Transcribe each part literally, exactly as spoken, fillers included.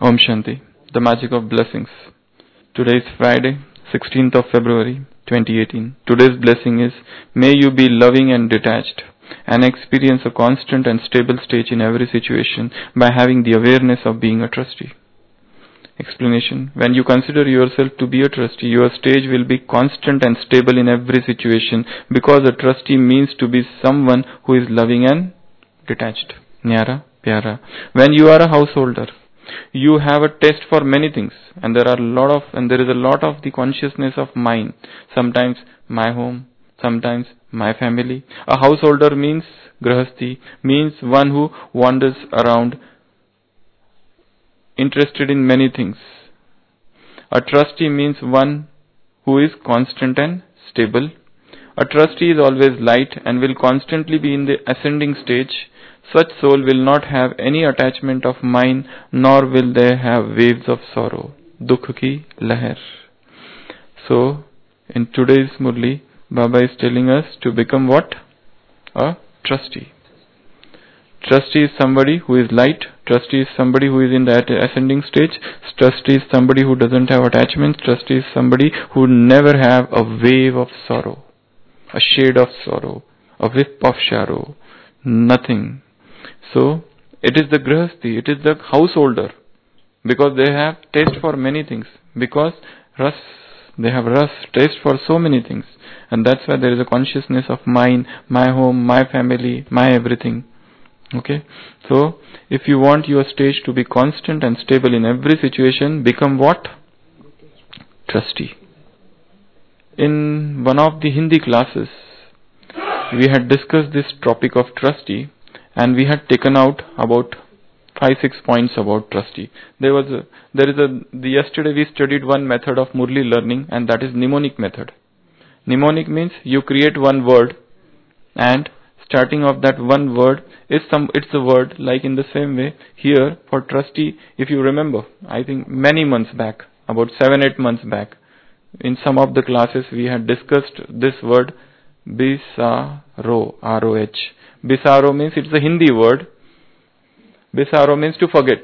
Om Shanti, the magic of blessings. Today is Friday, sixteenth of February, twenty eighteen. Today's blessing is, may you be loving and detached and experience a constant and stable stage in every situation by having the awareness of being a trustee. Explanation. When you consider yourself to be a trustee, your stage will be constant and stable in every situation because a trustee means to be someone who is loving and detached. Nyara, pyara. When you are a householder, you have a taste for many things, and there are a lot of and there is a lot of the consciousness of mine. Sometimes my home, sometimes my family. A householder means grahasti, means one who wanders around, interested in many things. A trustee means one who is constant and stable. A trustee is always light and will constantly be in the ascending stage. Such soul will not have any attachment of mine, nor will they have waves of sorrow. Dukh ki lahar. So, in today's Murli, Baba is telling us to become what? A trustee. Trustee is somebody who is light. Trustee is somebody who is in that ascending stage. Trustee is somebody who doesn't have attachments. Trustee is somebody who never have a wave of sorrow, a shade of sorrow, a whip of shadow, nothing. So, it is the grahasti, it is the householder, because they have taste for many things, because ras, they have ras, taste for so many things, and that's why there is a consciousness of mine, my home, my family, my everything. Okay, so if you want your stage to be constant and stable in every situation, become what? Trustee. In one of the Hindi classes, we had discussed this topic of trustee, and we had taken out about five, six points about trustee. There was a, there is a, the, yesterday we studied one method of Murli learning, and that is mnemonic method. Mnemonic means you create one word, and starting of that one word is some, it's a word, like in the same way, here for trustee, if you remember, I think many months back, about seven, eight months back, in some of the classes we had discussed this word, Bisaro, R O H. Bisaro means it's a Hindi word. Bisaro means to forget.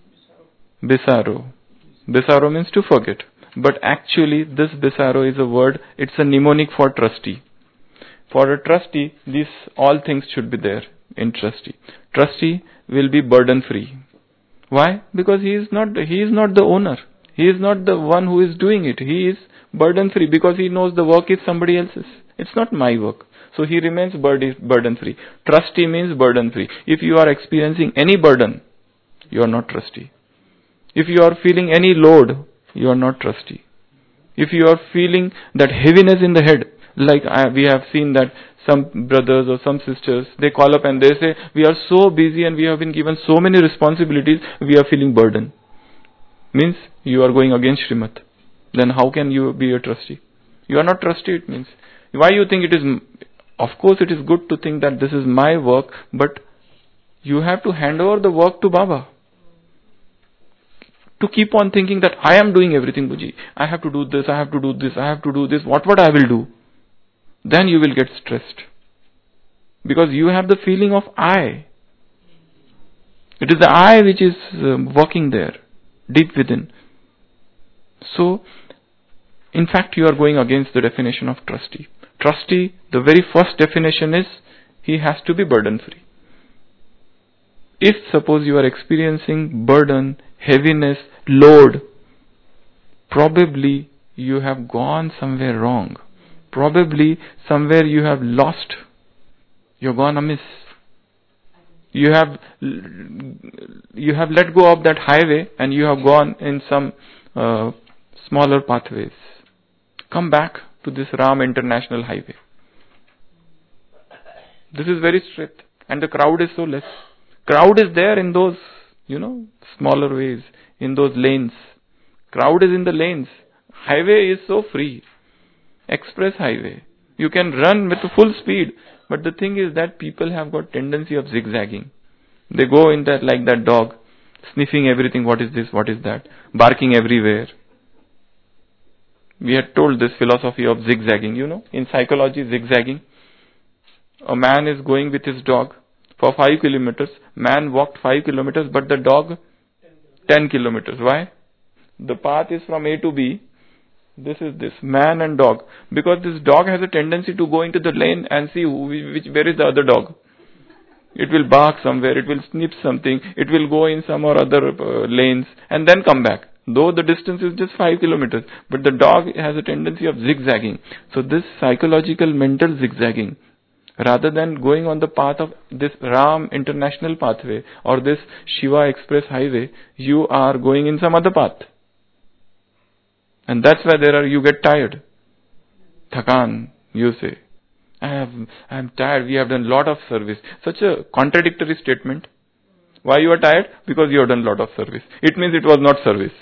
Bisaro. Bisaro means to forget. But actually this Bisaro is a word, it's a mnemonic for trustee. For a trustee, these all things should be there in trustee. Trustee will be burden free. Why? Because he is not he is not the owner. He is not the one who is doing it. He is burden free because he knows the work is somebody else's. It's not my work. So he remains burden free. Trustee means burden free. If you are experiencing any burden, you are not trustee. If you are feeling any load, you are not trustee. If you are feeling that heaviness in the head, like I, we have seen that some brothers or some sisters, they call up and they say, we are so busy and we have been given so many responsibilities, we are feeling burden. Means you are going against Srimad. Then how can you be a trustee? You are not trustee, it means. Why you think it is, of course it is good to think that this is my work, but you have to hand over the work to Baba. To keep on thinking that I am doing everything, Buji. I have to do this, I have to do this, I have to do this, what what I will do. Then you will get stressed. Because you have the feeling of I. It is the I which is uh, working there, deep within. So, in fact, you are going against the definition of trustee. Trustee, the very first definition is, he has to be burden free. If suppose you are experiencing burden, heaviness, load, probably you have gone somewhere wrong. Probably somewhere you have lost. You have gone amiss. You have you have let go of that highway and you have gone in some uh, smaller pathways. Come back to this Ram International Highway. This is very straight and the crowd is so less. Crowd is there in those, you know, smaller ways, in those lanes. Crowd is in the lanes. Highway is so free. Express highway. You can run with full speed. But the thing is that people have got tendency of zigzagging. They go in that like that dog, sniffing everything. What is this? What is that? Barking everywhere. We had told this philosophy of zigzagging, you know, in psychology, zigzagging. A man is going with his dog for five kilometers. Man walked five kilometers, but the dog ten kilometers. Why? The path is from A to B. This is this, man and dog. Because this dog has a tendency to go into the lane and see who, which, where is the other dog. It will bark somewhere, it will sniff something, it will go in some or other uh, lanes and then come back. Though the distance is just five kilometers, but the dog has a tendency of zigzagging. So this psychological mental zigzagging, rather than going on the path of this Ram International Pathway or this Shiva Express Highway, you are going in some other path. And that's why there are, you get tired. Thakan, you say. I have, I am tired, we have done lot of service. Such a contradictory statement. Why you are tired? Because you have done lot of service. It means it was not service.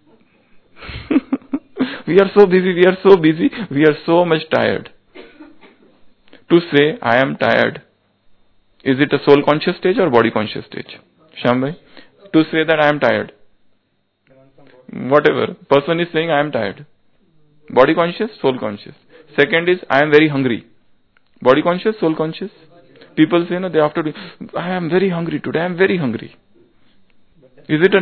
We are so busy, we are so busy, we are so much tired. To say, I am tired, is it a soul conscious stage or body conscious stage? Shambhai? To say that I am tired. Whatever. Person is saying I am tired. Body conscious, soul conscious. Second is, I am very hungry. Body conscious, soul conscious. People say, no, they have to do, I am very hungry today, I am very hungry. Is it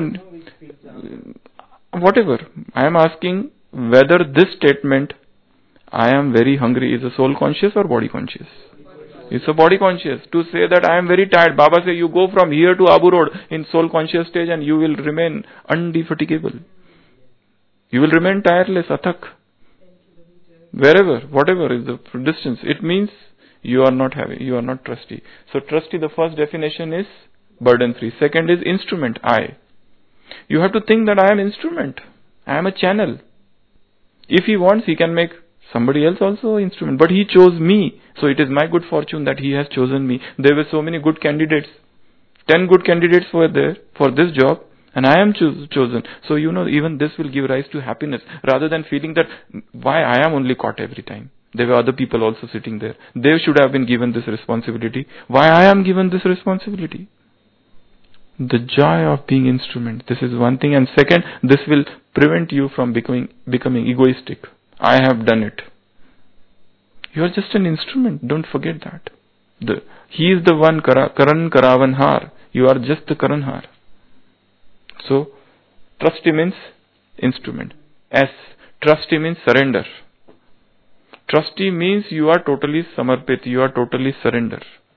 a, whatever. I am asking whether this statement, I am very hungry, is a soul conscious or body conscious? It's a body conscious. To say that I am very tired, Baba say you go from here to Abu Road in soul conscious stage and you will remain undefatigable. You will remain tireless, athak. Wherever, whatever is the distance, it means you are not having, you are not trusty. So trusty, the first definition is burden free. Second is instrument, I. You have to think that I am instrument. I am a channel. If he wants, he can make somebody else also instrument. But he chose me. So it is my good fortune that he has chosen me. There were so many good candidates. Ten good candidates were there for this job. And I am cho- chosen. So, you know, even this will give rise to happiness. Rather than feeling that, why I am only caught every time. There were other people also sitting there. They should have been given this responsibility. Why I am given this responsibility? The joy of being instrument. This is one thing. And second, this will prevent you from becoming, becoming egoistic. I have done it. You are just an instrument. Don't forget that. The, he is the one, Kara, Karan Karavan Har. You are just the Karan Har. So, trusty means instrument. S. Trusty means surrender. Trusty means you are totally samarpit, you are totally surrender.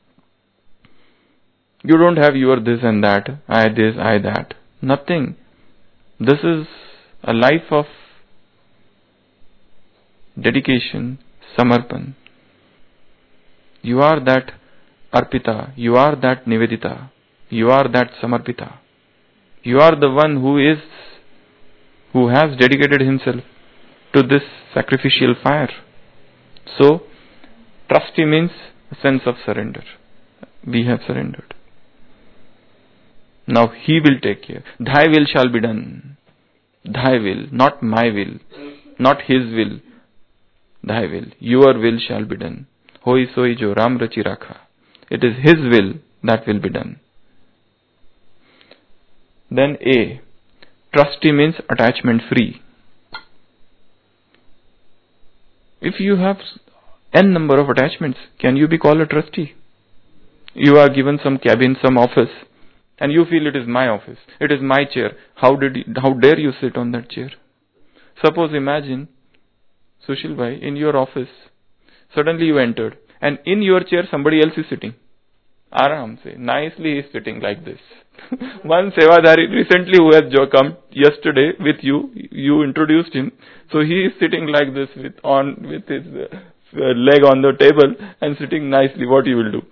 You don't have your this and that, I this, I that. Nothing. This is a life of dedication, samarpan. You are that arpita, you are that nivedita, you are that samarpita. You are the one who is, who has dedicated himself to this sacrificial fire. So, trusty means a sense of surrender. We have surrendered. Now he will take care. Thy will shall be done. Thy will, not my will, not his will. Thy will, your will shall be done. Hoi soi jo Ram rachi rakha. It is his will that will be done. Then A. Trusty means attachment free. If you have n number of attachments, can you be called a trustee? You are given some cabin, some office, and you feel it is my office, it is my chair. How did you, how dare you sit on that chair? Suppose imagine, Sushil bhai, in your office, suddenly you entered, and in your chair somebody else is sitting. Aram se, nicely he is sitting like this. One Sevadari recently who has come yesterday with you, you introduced him. So he is sitting like this with on with his uh, leg on the table and sitting nicely. What you will do?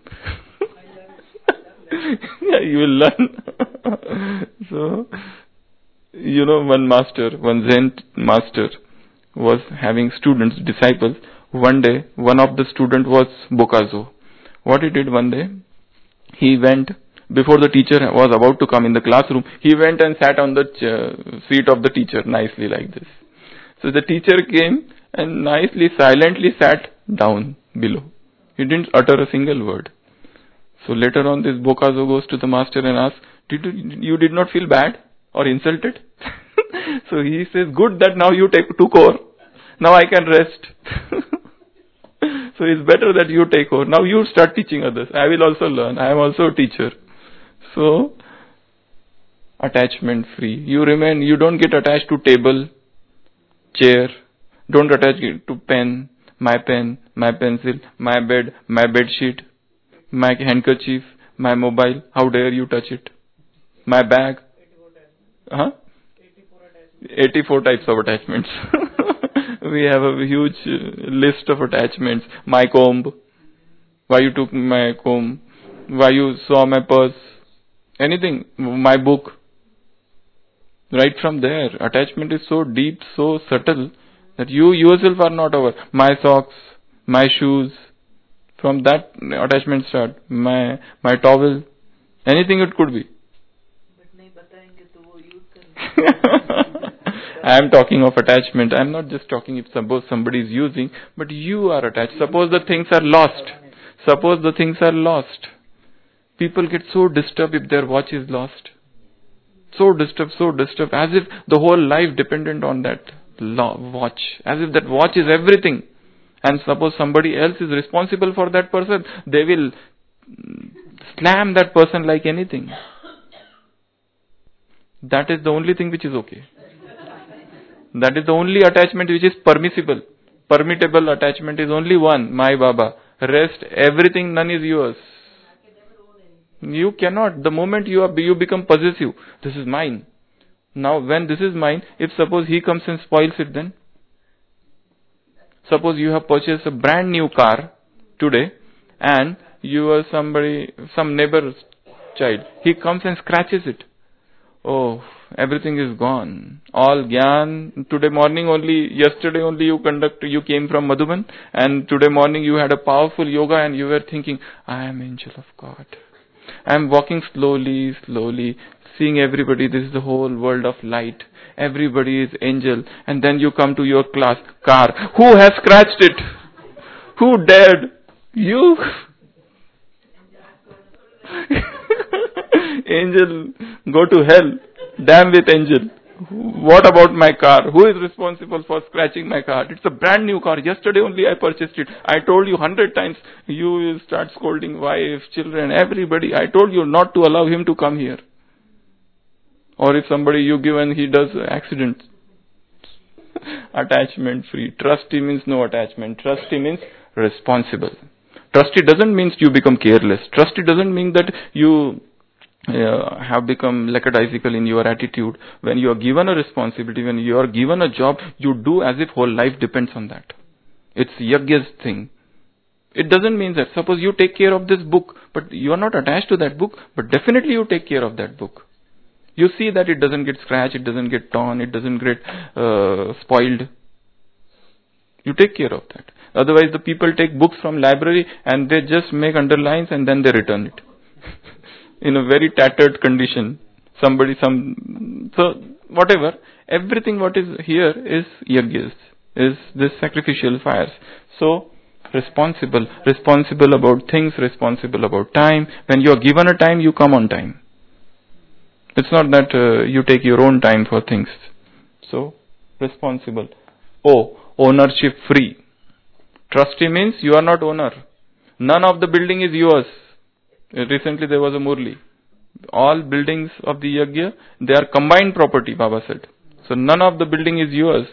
Yeah, you will learn. So, you know, one master, one Zen master was having students, disciples. One day, one of the student was Bokazo. What he did one day, he went, before the teacher was about to come in the classroom, he went and sat on the ch- seat of the teacher nicely like this. So the teacher came and nicely, silently sat down below. He didn't utter a single word. So later on this Bokazo goes to the master and asks, did you, you did not feel bad or insulted? So he says, good that now you take took over. Now I can rest. So it's better that you take over. Now you start teaching others. I will also learn. I am also a teacher. So, attachment free. You remain, you don't get attached to table, chair, don't attach it to pen, my pen, my pencil, my bed, my bed sheet, my handkerchief, my mobile. How dare you touch it? My bag. Huh? eighty-four types of attachments. We have a huge uh, list of attachments. My comb. Why you took my comb? Why you saw my purse? Anything. My book. Right from there, attachment is so deep, so subtle that you yourself are not aware. My socks, my shoes. From that attachment start. My my towel. Anything it could be. I am talking of attachment. I am not just talking if suppose somebody is using, but you are attached. Suppose the things are lost. Suppose the things are lost. People get so disturbed if their watch is lost. So disturbed, so disturbed, as if the whole life dependent on that watch. As if that watch is everything. And suppose somebody else is responsible for that person, they will slam that person like anything. That is the only thing which is okay. That is the only attachment which is permissible. Permittable attachment is only one, my Baba. Rest, everything, none is yours. You cannot. The moment you are, you become possessive, this is mine. Now when this is mine, if suppose he comes and spoils it, then? Suppose you have purchased a brand new car today and you are somebody, some neighbor's child. He comes and scratches it. Oh, everything is gone. All gyan. Today morning only, yesterday only you conduct, you came from Madhuban and today morning you had a powerful yoga and you were thinking, I am angel of God. I am walking slowly, slowly, seeing everybody. This is the whole world of light. Everybody is angel. And then you come to your class, car. Who has scratched it? Who dared? You? Angel, go to hell. Damn with angel. What about my car? Who is responsible for scratching my car? It's a brand new car. Yesterday only I purchased it. I told you hundred times. You will start scolding wife, children, everybody. I told you not to allow him to come here. Or if somebody you give and he does accident. Attachment free. Trusty means no attachment. Trusty means responsible. Trusty doesn't mean you become careless. Trusty doesn't mean that you uh, have become lackadaisical in your attitude. When you are given a responsibility, when you are given a job, you do as if whole life depends on that. It's Yajna's thing. It doesn't mean that. Suppose you take care of this book, but you are not attached to that book, but definitely you take care of that book. You see that it doesn't get scratched, it doesn't get torn, it doesn't get uh, spoiled. You take care of that. Otherwise the people take books from library and they just make underlines and then they return it. In a very tattered condition. Somebody, some, so whatever. Everything what is here is yajnas, is this sacrificial fires. So, responsible. Responsible about things, responsible about time. When you are given a time, you come on time. It's not that uh, you take your own time for things. So, responsible. Oh, ownership free. Trustee means you are not owner. None of the building is yours. Recently there was a Murli. All buildings of the Yajna, they are combined property, Baba said. So none of the building is yours.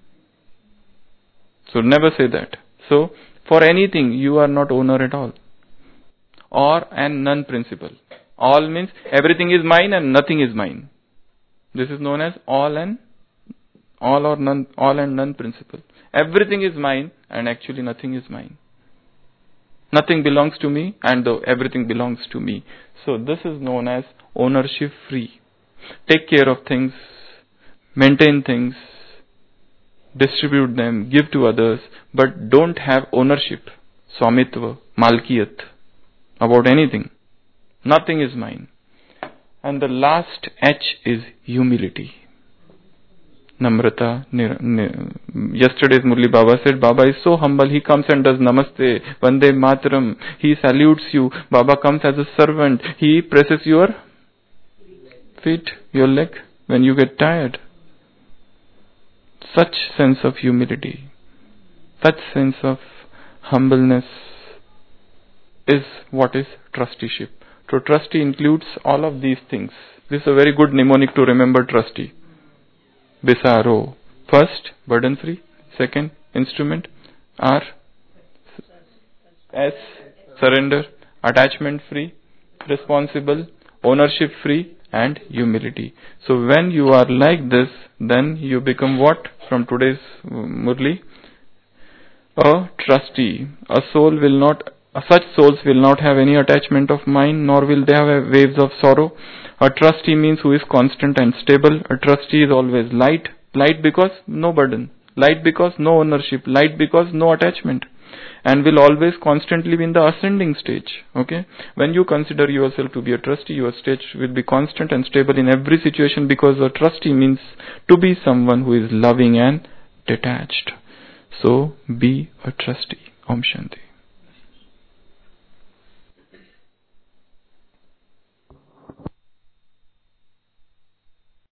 So never say that. So, for anything, you are not owner at all. Or and none principle. All means everything is mine and nothing is mine. This is known as all and all or none, all and none principle. Everything is mine and actually nothing is mine. Nothing belongs to me and though everything belongs to me. So this is known as ownership free. Take care of things, maintain things, distribute them, give to others, but don't have ownership, swamitva, malkiyat, about anything. Nothing is mine. And the last H is humility. Namrata. Yesterday's Murli Baba said, Baba is so humble, he comes and does namaste, vande mataram, he salutes you. Baba comes as a servant, he presses your feet, your leg when you get tired. Such sense of humility, such sense of humbleness is what is trusteeship. So trustee includes all of these things. This is a very good mnemonic to remember trustee. Bisaro. First, burden free. Second, instrument. R. S. Surrender. Attachment free. Responsible. Ownership free. And humility. So when you are like this, then you become what from today's uh, Murli? A trustee. A soul will not, uh, such souls will not have any attachment of mind, nor will they have uh, waves of sorrow. A trustee means who is constant and stable. A trustee is always light. Light because no burden. Light because no ownership. Light because no attachment. And will always constantly be in the ascending stage. Okay? When you consider yourself to be a trustee, your stage will be constant and stable in every situation, because a trustee means to be someone who is loving and detached. So, be a trustee. Om Shanti.